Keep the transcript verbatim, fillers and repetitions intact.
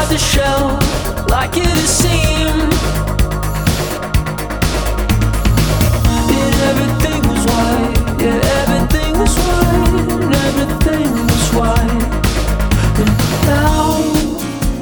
the shell like it is seemed. In everything